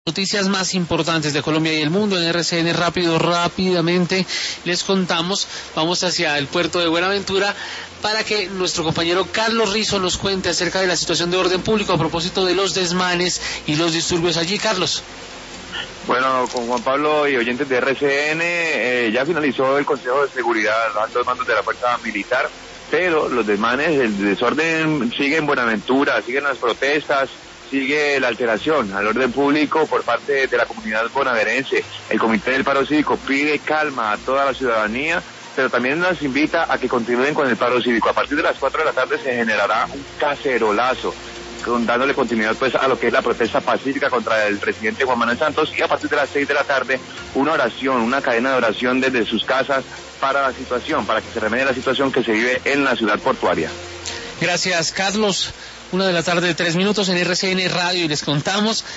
Noticias más importantes de Colombia y el mundo en RCN rápidamente les contamos. Vamos hacia el puerto de Buenaventura para que nuestro compañero Carlos Rizo nos cuente acerca de la situación de orden público a propósito de los desmanes y los disturbios allí. Carlos. Bueno, con Juan Pablo y oyentes de RCN, ya finalizó el Consejo de Seguridad, los altos mandos de la Fuerza Militar, pero los desmanes, el desorden sigue en Buenaventura, siguen las protestas, sigue la alteración al orden público por parte de la comunidad bonaerense. El Comité del Paro Cívico pide calma a toda la ciudadanía, pero también nos invita a que continúen con el paro cívico. A partir de las 4 de la tarde se generará un cacerolazo, dándole continuidad pues a lo que es la protesta pacífica contra el presidente Juan Manuel Santos, y a partir de las 6 de la tarde una oración, una cadena de oración desde sus casas para la situación, para que se remedie la situación que se vive en la ciudad portuaria. Gracias, Carlos. 1 de la tarde, 3 minutos en RCN Radio y les contamos